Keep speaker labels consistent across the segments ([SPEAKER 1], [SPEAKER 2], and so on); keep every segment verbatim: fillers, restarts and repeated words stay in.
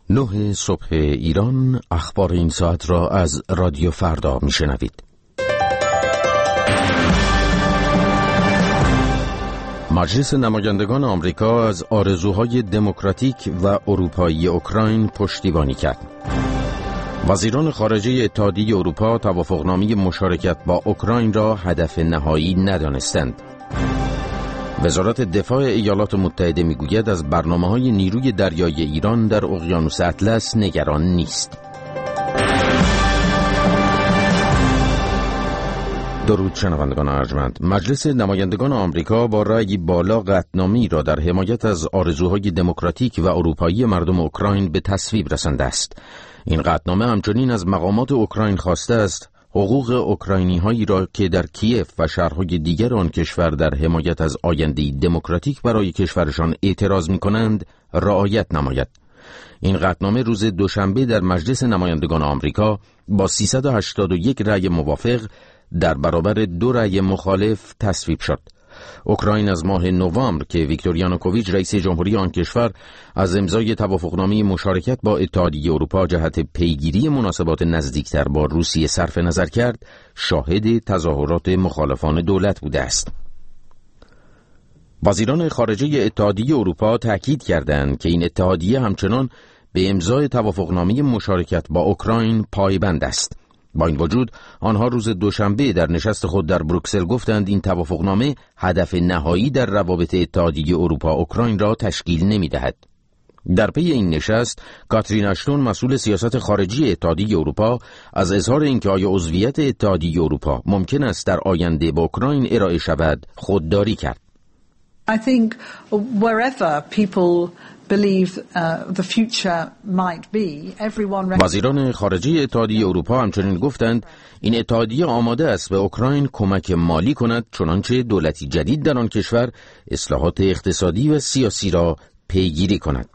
[SPEAKER 1] نه صبح ایران، اخبار این ساعت را از رادیو فردا میشنوید. مجلس نمایندگان آمریکا از آرزوهای دموکراتیک و اروپایی اوکراین پشتیبانی کرد. وزیران خارجه اتحادیه اروپا توافقنامه مشارکت با اوکراین را هدف نهایی ندانستند. وزارت دفاع ایالات متحده میگوید از برنامه‌های نیروی دریایی ایران در اقیانوس اطلس نگران نیست. درود شنوندگان ارجمند. مجلس نمایندگان آمریکا با رأی بالا قطعنامه‌ای را در حمایت از آرزوهای دموکراتیک و اروپایی مردم اوکراین به تصویب رسانده است. این قطعنامه همچنین از مقامات اوکراین خواسته است حقوق اوکراینی هایی را که در کیف و شهرهای دیگر آن کشور در حمایت از آینده دموکراتیک برای کشورشان اعتراض می کنند رعایت نماید. این قطعنامه روز دوشنبه در مجلس نمایندگان آمریکا با سیصد و هشتاد و یک رأی موافق در برابر دو رأی مخالف تصویب شد. اوکراین از ماه نوامبر که ویکتور یانوکوویچ رئیس جمهوری آن کشور از امضای توافقنامه مشارکت با اتحادیه اروپا جهت پیگیری مناسبات نزدیکتر با روسیه صرف نظر کرد، شاهد تظاهرات مخالفان دولت بوده است. وزیران خارجه اتحادیه اروپا تأکید کردند که این اتحادیه همچنان به امضای توافقنامه مشارکت با اوکراین پایبند است. با این وجود آنها روز دوشنبه در نشست خود در بروکسل گفتند این توافقنامه هدف نهایی در روابط اتحادیه اروپا اوکراین را تشکیل نمی‌دهد. در پی این نشست کاترین اشتون مسئول سیاست خارجی اتحادیه اروپا از اظهار اینکه آیا عضویت اتحادیه اروپا ممکن است در آینده به اوکراین ارائه شود خودداری کرد.
[SPEAKER 2] I think wherever people believe uh, the future might be, everyone.
[SPEAKER 1] وزیران خارجه اتحادیه اروپا همچنین گفتند این اتحادیه آماده است به اوکراین کمک مالی کند چنانچه دولتی جدید در آن کشور اصلاحات اقتصادی و سیاسی را پیگیری کند.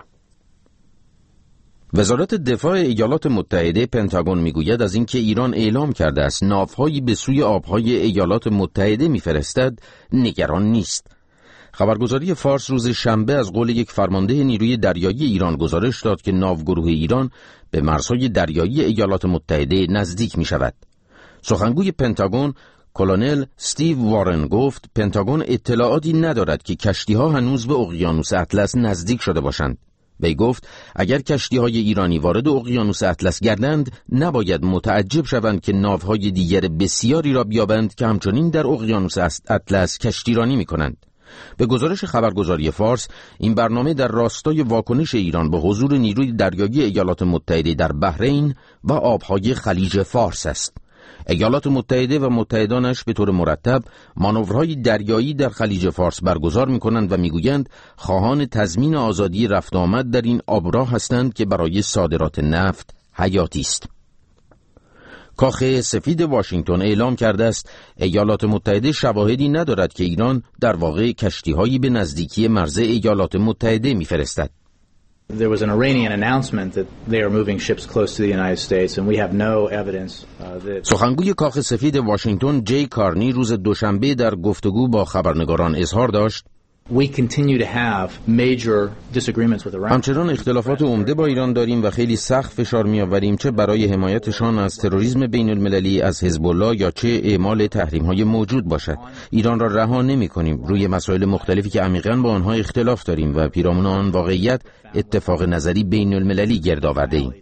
[SPEAKER 1] وزارت دفاع ایالات متحده پنتاگون میگوید از اینکه ایران اعلام کرده است ناوهایی به سوی آبهای ایالات متحده میفرستد نگران نیست. خبرگزاری فارس روز شنبه از قول یک فرمانده نیروی دریایی ایران گزارش داد که ناوگروه ایران به مرزهای دریایی ایالات متحده نزدیک می شود. سخنگوی پنتاگون کلونل استیو وارن گفت پنتاگون اطلاعاتی ندارد که کشتی‌ها هنوز به اقیانوس اطلس نزدیک شده باشند. وی گفت اگر کشتی‌های ایرانی وارد اقیانوس اطلس گردند نباید متعجب شوند که ناوهای دیگر بسیاری را بیابند که همچنین در اقیانوس اطلس کشتیرانی می‌کنند. به گزارش خبرگزاری فارس این برنامه در راستای واکنش ایران به حضور نیروی دریایی ایالات متحده در بحرین و آبهای خلیج فارس است. ایالات متحده و متحدانش به طور مرتب مانورهای دریایی در خلیج فارس برگزار می‌کنند و می‌گویند خواهان تضمین آزادی رفت آمد در این آبراه هستند که برای صادرات نفت حیاتی است. کاخ سفید واشنگتن اعلام کرده است ایالات متحده شواهدی ندارد که ایران در واقع کشتی‌هایی به نزدیکی مرز ایالات متحده می‌فرستد.
[SPEAKER 3] There was an Iranian announcement that they are moving ships close to the United States and we have no evidence that
[SPEAKER 1] سخنگوی کاخ سفید واشنگتن جی کارنی روز دوشنبه در گفتگو با خبرنگاران اظهار داشت
[SPEAKER 3] We continue to have major disagreements with Iran.
[SPEAKER 1] همچنان اختلافات عمده با ایران داریم و خیلی سخت فشار می‌آوریم چه برای حمایتشان از تروریسم بین المللی از حزب الله یا چه اعمال تحریم‌های موجود باشد. ایران را رها نمی‌کنیم. روی مسائل مختلفی که عمیقاً با آنها اختلاف داریم و پیرامون آن واقعیت اتفاق نظری بین المللی گرد آورده‌ایم.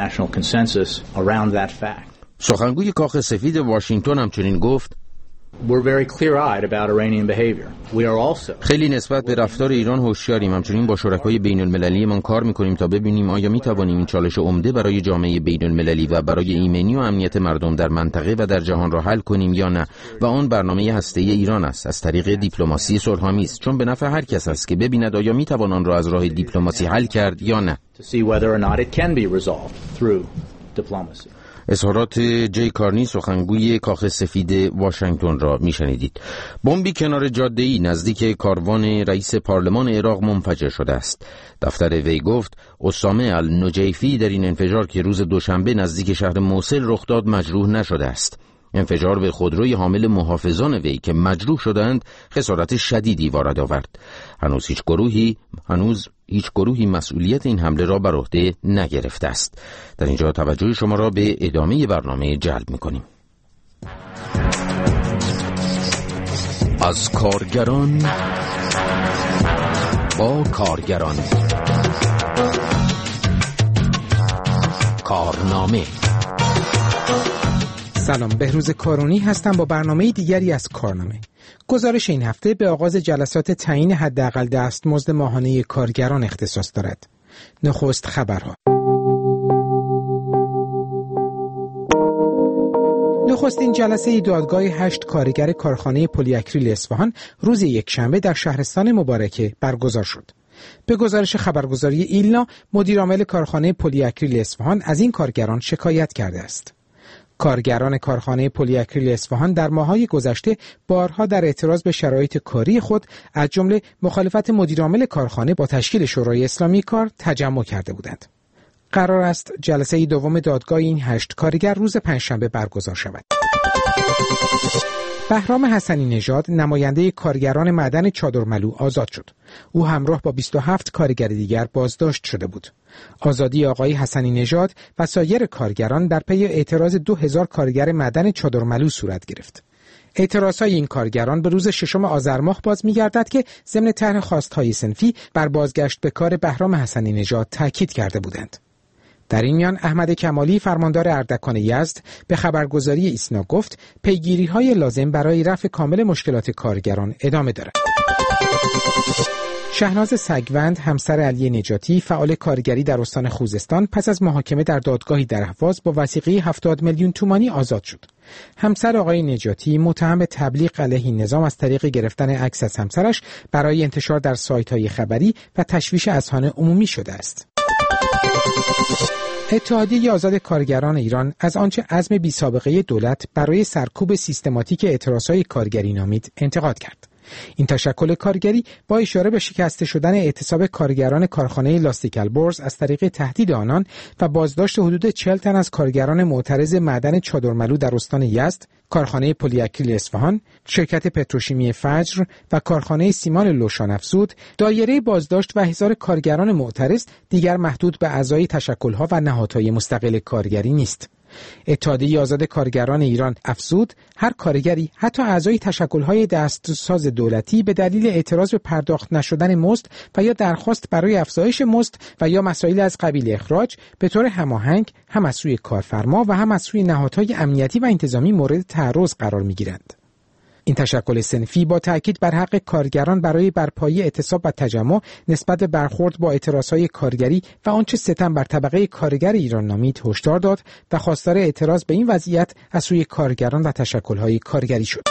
[SPEAKER 1] سخنگوی کاخ سفید واشنگتن همچنین گفت
[SPEAKER 3] We're very clear-eyed about Iranian behavior. We are also
[SPEAKER 1] خیلی نسبت به رفتار ایران هوشیاریم. همچنین با شرکای بین المللی من کار میکنیم تا ببینیم آیا میتوانیم این چالش عمده برای جامعه بین المللی و برای ایمنی و امنیت مردم در منطقه و در جهان را حل کنیم یا نه. و آن برنامه هسته‌ای ایران است از طریق دیپلماسی صلح‌آمیز، چون به نفع هر کس است که ببیند آیا میتوان آن را از راه دیپلماسی حل کرد یا نه.
[SPEAKER 3] to see whether or not it can be resolved through diplomacy.
[SPEAKER 1] اظهارات جی کارنی سخنگوی کاخ سفید واشنگتن را میشنیدید. بمبی کنار جاده‌ای نزدیک کاروان رئیس پارلمان عراق منفجر شده است. دفتر وی گفت اسامه النجیفی در این انفجار که روز دوشنبه نزدیک شهر موصل رخ داد مجروح نشده است. انفجار به خودروی حامل محافظان وی که مجروح شدند خسارت شدیدی وارد آورد. هنوز هیچ گروهی هنوز هیچ گروهی مسئولیت این حمله را بر عهده نگرفته است. در اینجا توجه شما را به ادامه برنامه جلب می‌کنیم. از کارگران با کارگران، کارنامه.
[SPEAKER 4] سلام، بهروز کارونی هستم با برنامه دیگری از کارنامه. گزارش این هفته به آغاز جلسات تعیین حداقل دستمزد ماهانه کارگران اختصاص دارد. نخست خبرها. نخستین جلسه دادگاه هشت کارگر کارخانه پلی اکریل اصفهان روز یکشنبه در شهرستان مبارکه برگزار شد. به گزارش خبرگزاری ایلنا، مدیرعامل کارخانه پلی اکریل اصفهان از این کارگران شکایت کرده است. کارگران کارخانه پلی اکریل اصفهان در ماه‌های گذشته بارها در اعتراض به شرایط کاری خود از جمله مخالفت مدیرعامل کارخانه با تشکیل شورای اسلامی کار تجمع کرده بودند. قرار است جلسه دوم دادگاه این هشت کارگر روز پنجشنبه برگزار شود. بهرام حسنی نژاد، نماینده کارگران معدن چادرملو، آزاد شد. او همراه با بیست و هفت کارگر دیگر بازداشت شده بود. آزادی آقای حسنی نژاد و سایر کارگران در پی اعتراض دو هزار کارگر معدن چادرملو صورت گرفت. اعتراضهای این کارگران به روز ششم آذر ماه باز می‌گردد که ضمن طرح خواست‌های صنفی بر بازگشت به کار بهرام حسنی نژاد تاکید کرده بودند. در این میان احمد کمالی، فرماندار اردکان یزد، به خبرگزاری ایسنا گفت پیگیری‌های لازم برای رفع کامل مشکلات کارگران ادامه دارد. شهناز سگوند، همسر علی نجاتی، فعال کارگری در استان خوزستان، پس از محاکمه در دادگاهی در اهواز با وثیقه هفتاد میلیون تومانی آزاد شد. همسر آقای نجاتی متهم به تبلیغ علیه نظام از طریق گرفتن عکس از همسرش برای انتشار در سایت‌های خبری و تشویش اذهان عمومی شده است. اتحادیه آزاد کارگران ایران از آنچه عزم بی‌سابقه دولت برای سرکوب سیستماتیک اعتراضهای کارگری نامید انتقاد کرد. این تشکل کارگری با اشاره به شکسته شدن اعتصاب کارگران کارخانه لاستیک البرز از طریق تهدید آنان و بازداشت حدود چهل تن از کارگران معترض معدن چادرملو در استان یزد، کارخانه پلی اکریل اصفهان، شرکت پتروشیمی فجر و کارخانه سیمان لوشان افزود، دایره بازداشت و احضار کارگران معترض دیگر محدود به اعضای تشکل‌ها و نهادهای مستقل کارگری نیست. اتحادیه آزاد کارگران ایران افزود هر کارگری، حتی اعضای تشکل‌های دستساز دولتی، به دلیل اعتراض به پرداخت نشدن مزد و یا درخواست برای افزایش مزد و یا مسائل از قبیل اخراج، به طور هماهنگ هم از سوی کارفرما و هم از سوی نهادهای امنیتی و انتظامی مورد تعرض قرار می‌گیرند. این تشکل صنفی با تأکید بر حق کارگران برای برپایی اعتصاب و تجمع نسبت به برخورد با اعتراضهای کارگری و آنچه ستم بر طبقه کارگر ایران نامید هشدار داد و خواستار اعتراض به این وضعیت از سوی کارگران و تشکل‌های کارگری شد.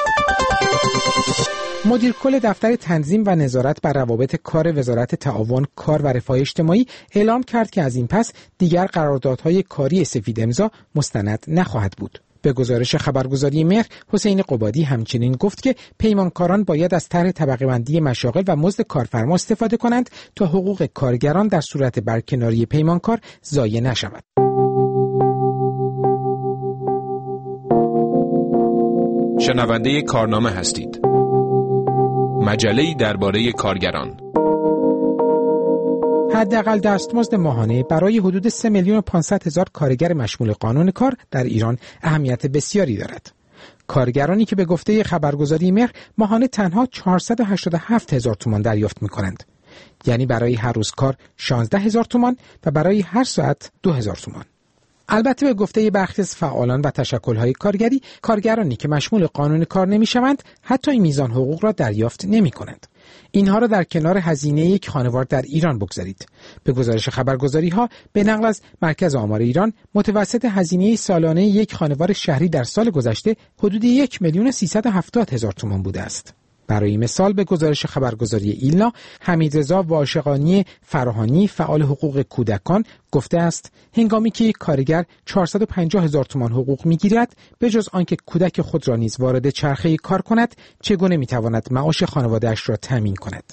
[SPEAKER 4] مدیر کل دفتر تنظیم و نظارت بر روابط کار وزارت تعاون، کار و رفاه اجتماعی اعلام کرد که از این پس دیگر قراردادهای کاری سفید امضا مستند نخواهد بود. به گزارش خبرگزاری مهر، حسین قبادی همچنین گفت که پیمانکاران باید از طرح طبقه بندی مشاغل و مزد کارفرما استفاده کنند تا حقوق کارگران در صورت برکناری پیمانکار ضایع نشود.
[SPEAKER 5] شنونده کارنامه هستید. مجله‌ای درباره کارگران.
[SPEAKER 4] حداقل دستمزد ماهانه برای حدود سه میلیون و پانصد هزار کارگر مشمول قانون کار در ایران اهمیت بسیاری دارد. کارگرانی که به گفته خبرگزاری مهر ماهانه تنها چهارصد و هشتاد و هفت هزار تومان دریافت می‌کنند. یعنی برای هر روز کار شانزده هزار تومان و برای هر ساعت دو هزار تومان. البته به گفته برخی از فعالان و تشکل‌های کارگری، کارگرانی که مشمول قانون کار نمی‌شوند حتی این میزان حقوق را دریافت نمی‌کنند. اینها را در کنار هزینه یک خانوار در ایران بگذارید. به گزارش خبرگزاری‌ها، به نقل از مرکز آمار ایران، متوسط هزینه سالانه یک خانوار شهری در سال گذشته حدود یک میلیون و سیصد و هفتاد هزار تومان بوده است. برای مثال به گزارش خبرگزاری ایلنا، حمیدرضا واشقانی فراهانی، فعال حقوق کودکان، گفته است هنگامی که یک کارگر چهارصد و پنجاه هزار تومان حقوق می‌گیرد، به جز آنکه کودک خود را نیز وارد چرخه کار کند، چگونه می‌تواند معاش خانواده‌اش را تامین کند؟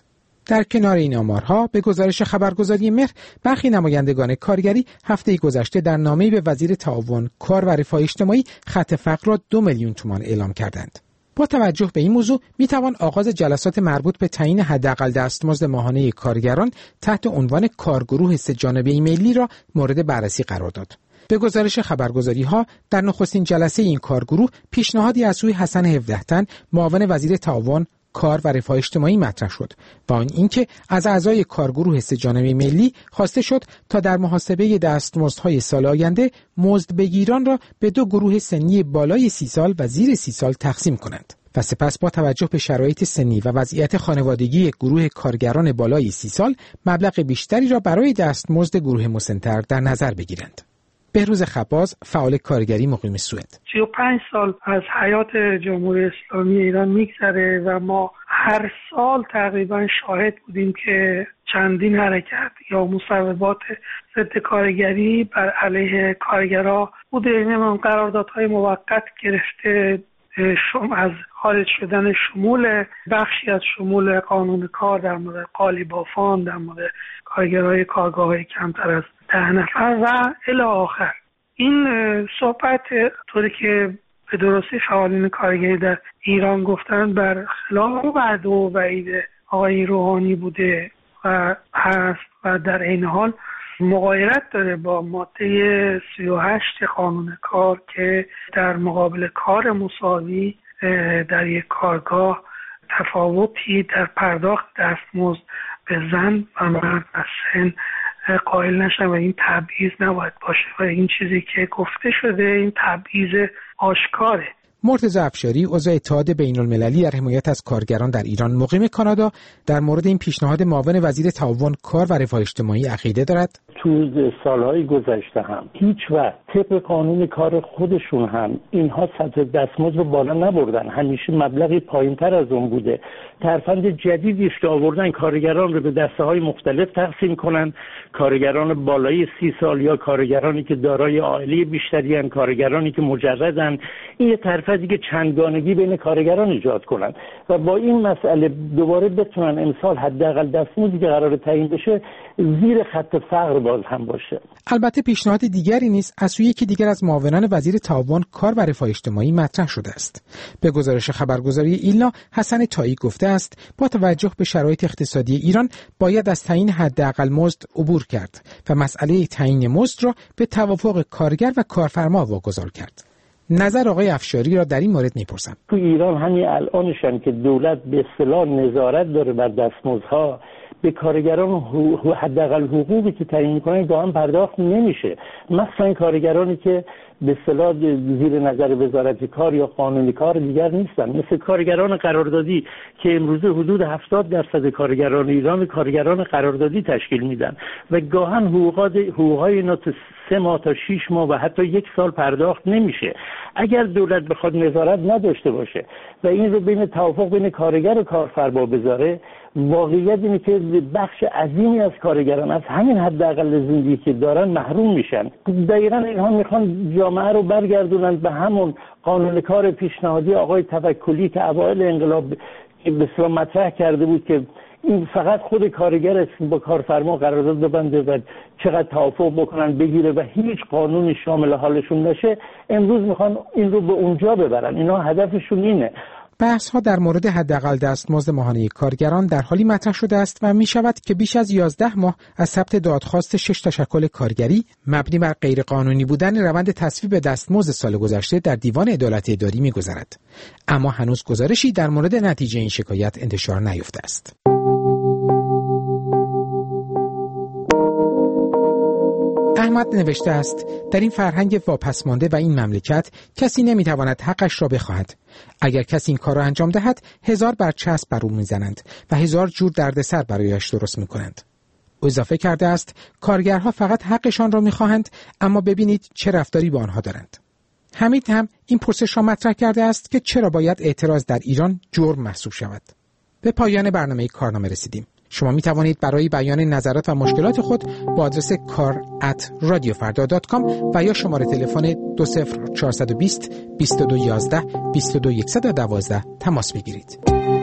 [SPEAKER 4] در کنار این آمارها به گزارش خبرگزاری مهر، برخی نمایندگان کارگری هفته گذشته در نامه‌ای به وزیر تعاون، کار و رفاه اجتماعی خط فقر را دو میلیون تومان اعلام کردند. با توجه به این موضوع میتوان آغاز جلسات مربوط به تعیین حداقل دستمزد ماهانه کارگران تحت عنوان کارگروه سه جانبه ملی را مورد بررسی قرار داد. به گزارش خبرگزاری‌ها در نخستین جلسه این کارگروه پیشنهادی از سوی حسن هفده تن، معاون وزیر تعاون، کار و رفاه اجتماعی مطرح شد و آن اینکه از اعضای کارگروه سه جانبه ملی خواسته شد تا در محاسبه دستمزدهای سال آینده مزدبگیران را به دو گروه سنی بالای سی سال و زیر سی سال تقسیم کنند و سپس با توجه به شرایط سنی و وضعیت خانوادگی گروه کارگران بالای سی سال مبلغ بیشتری را برای دستمزد گروه مسن‌تر در نظر بگیرند. بهروز خباز، فعال کارگری مقیم سوئد:
[SPEAKER 6] سی و پنج سال از حیات جمهوری اسلامی ایران میگذره و ما هر سال تقریبا شاهد بودیم که چندین حرکت یا مصوبات ضد کارگری بر علیه کارگرها بوده. این قراردادهای موقت گرفته شم از خارج شدن شمول بخشی از شمول قانون کار در مورد قالیبافان، در مورد کارگرای کارگاه‌های کمتر از ده نفر و الی آخر. این صحبت طوری که به درستی فعالین کارگری در ایران گفتن بر خلاف وعده و وعید آقای روحانی بوده و هست و در این حال مغایرت داره با ماده سی و هشت قانون کار که در مقابل کار مساوی در یک کارگاه تفاوتی در پرداخت دستمزد به زن و مرد و سن قائل نشن و این تبعیض نباید باشه و این چیزی که گفته شده این تبعیض آشکاره.
[SPEAKER 4] مرتضی افشاری، عضو اتحاد بین‌المللی در حمایت از کارگران در ایران مقیم کانادا، در مورد این پیشنهاد معاون وزیر تعاون، کار و رفاه اجتماعی عقیده دارد.
[SPEAKER 7] تو سالهای گذشته هم هیچ وقت طبق قانون کار خودشون هم اینها سطح دستمزد رو بالا نبردن، همیشه مبلغی پایینتر از اون بوده. ترفند جدیدی است که آوردن کارگران رو به دسته‌های مختلف تقسیم کنن، کارگران بالای سی سال یا کارگرانی که دارای عائله بیشتری هستند، کارگرانی که مجردن. این ترفندی که چندگانگی بین کارگران ایجاد کنن و با این مسئله دوباره بتونن امسال حداقل دستمزدی که قرار تعیین بشه زیر خط فقر باز هم باشه.
[SPEAKER 4] البته پیشنهاد دیگری نیز از سوی یکی دیگر از معاونان وزیر تعاون، کار و رفاه اجتماعی مطرح شده است. به گزارش خبرگزاری ایلنا، حسن تایی گفته است با توجه به شرایط اقتصادی ایران باید از تعیین حداقل مزد عبور کرد و مسئله تعیین مزد را به توافق کارگر و کارفرما واگذار کرد. نظر آقای افشاری را در این مورد میپرسم.
[SPEAKER 7] تو ایران همین الانشن که دولت به اصطلاح نظارت داره بر دستمزدها، به کارگران حداقل حقوقی که تعیین میکنن گاهن پرداخت نمیشه. مثلا کارگرانی که به اصطلاح زیر نظر وزارت کار یا قانون کار دیگر نیستن، مثل کارگران قراردادی که امروزه حدود هفتاد درصد کارگران ایران کارگران قراردادی تشکیل میدن و گاهن حقوقات حقوقای اینا تا سه ماه تا شش ماه و حتی یک سال پرداخت نمیشه. اگر دولت بخواد نظارت نداشته باشه و این رو بین توافق بین کارگر و کارفرما بذاره، واقعیت اینه که بخش عظیمی از کارگران از همین حداقل زندگی که دارن محروم میشن. دقیقاً اینها میخوان جامعه رو برگردونن به همون قانون کار پیشنهادی آقای توکلی که اوایل انقلاب به اصطلاح مطرح کرده بود که این فقط خود کارگر است با کارفرما قرارداد ببنده و چقدر توافق بکنن بگیره و هیچ قانونی شامل حالشون نشه. امروز میخوان این رو به اونجا ببرن. اینا هدفشون اینه.
[SPEAKER 4] بحث ها در مورد حداقل دستمزد ماهانه کارگران در حالی مطرح شده است و می شود که بیش از یازده ماه از ثبت دادخواست شش تشکل کارگری مبنی بر غیرقانونی بودن روند تصویب دستمزد سال گذشته در دیوان عدالت اداری می گذرد. اما هنوز گزارشی در مورد نتیجه این شکایت انتشار نیافته است. احمد نوشته است در این فرهنگ واپسمانده و این مملکت کسی نمیتواند حقش را بخواهد. اگر کسی این کار را انجام دهد هزار بر چسب بر او میزنند و هزار جور دردسر برایش درست میکنند. او اضافه کرده است کارگرها فقط حقشان را میخواهند، اما ببینید چه رفتاری با آنها دارند. حمید هم این پرسش را مطرح کرده است که چرا باید اعتراض در ایران جرم محسوب شود. به پایان برنامه کارنامه رسیدیم. شما می توانید برای بیان نظرات و مشکلات خود با آدرس کار ات رادیو فردا دات کام و یا شماره تلفن دو صفر چهارصد و بیست بیست و دو یازده بیست و دو صد و دوازده تماس بگیرید.